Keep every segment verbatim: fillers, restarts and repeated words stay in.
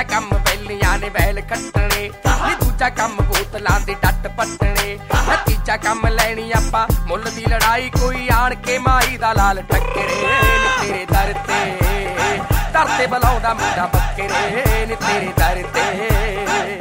ਪਹਿਲਾ ਕੰਮ ਵੈਲੀਆਂ ਨੇ ਵੈਲ ਕੱਟਣੇ, ਨੀ ਦੂਜਾ ਕੰਮ ਬੋਤਲਾਂ ਦੀ ਡੱਟ ਪੱਟਣੇ, ਤੀਜਾ ਕੰਮ ਲੈਣੀ ਆਪਾਂ ਮੁੱਲ ਦੀ ਲੜਾਈ, ਕੋਈ ਆਣ ਕੇ ਮਾਈ ਦਾ ਲਾਲ ਟੱਕਰੇ ਨੀ ਤੇਰੇ ਦਰ ਤੇ, ਦਰ ਤੇ ਬੁਲਾਉਂਦਾ ਮੁੰਡਾ ਬੱਕਰੇ ਨੀ ਤੇਰੇ ਦਰ ਤੇ।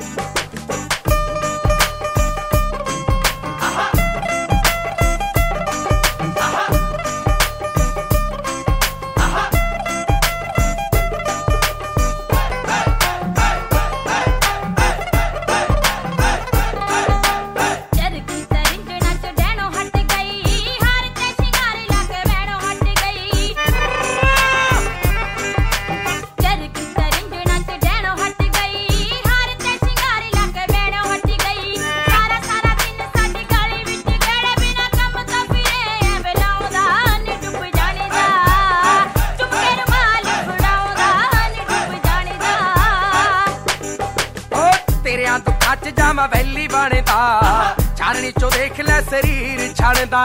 ਤੇਰਿਆਂ ਦੁੱਖਾਂ ਚ ਜਾਵਾਂ ਵੈਲੀ ਬਣਦਾ, ਚਾਨਣੀ ਚੋਂ ਦੇਖ ਲੈ ਸਰੀਰ ਛਣਦਾ,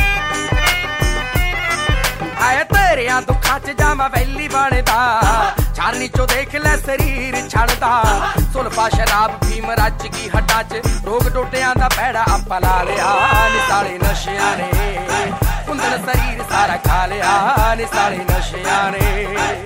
ਆਏ ਤੇਰਿਆਂ ਦੁੱਖਾਂ ਚ ਜਾਵਾਂ ਵੈਲੀ ਬਣਦਾ, ਚਾਨਣੀ ਚੋਂ ਦੇਖ ਲੈ ਸਰੀਰ ਛਣਦਾ, ਸੁਲਫਾ ਸ਼ਰਾਬ ਫੀਮ ਰੱਜ ਗਈ ਹੱਡਾਂ ਚ, ਰੋਗ ਟੋਟਿਆਂ ਦਾ ਪੈੜਾ ਆਪਾਂ ਲਾ ਲਿਆ ਨੀ ਸਾਲੇ ਨਸ਼ਿਆਂ ਨੇ, ਕੁੰਦਨ ਸਰੀਰ ਸਾਰਾ ਖਾ ਲਿਆ ਨੀ ਸਾਲੇ ਨਸ਼ਿਆਂ ਨੇ।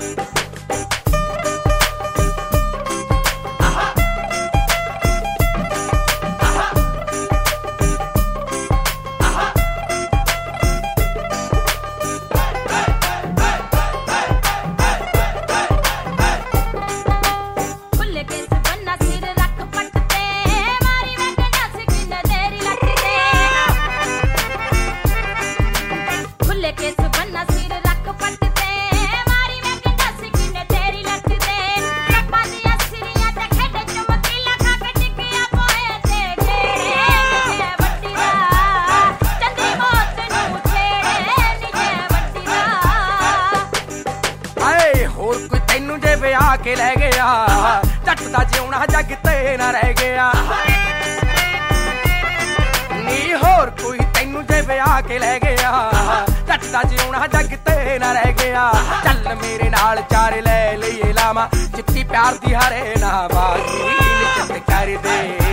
ਤੈਨੂੰ ਜੇ ਵਿਆਹ ਕੇ ਲੈ ਗਿਆ, ਜੱਟ ਦਾ ਜਿਉਣਾ ਜੱਗ ਤੇ ਨਾ ਰਹਿ ਗਿਆ, ਨੀ ਹੋਰ ਕੋਈ ਤੈਨੂੰ ਜੇ ਵਿਆਹ ਕੇ ਲੈ ਗਿਆ, ਜੱਟ ਦਾ ਜਿਉਣਾ ਜੱਗ ਤੇ ਨਾ ਰਹਿ ਗਿਆ, ਚੱਲ ਮੇਰੇ ਨਾਲ ਚਾਰ ਲੈ ਲਈਏ ਲਾਵਾਂ, ਚਿੱਟੀ ਪਿਆਰ ਦੀ ਹਰੇ ਨਾ ਬਾਜੀ ਨਿਚਤ ਕਰ ਦੇ।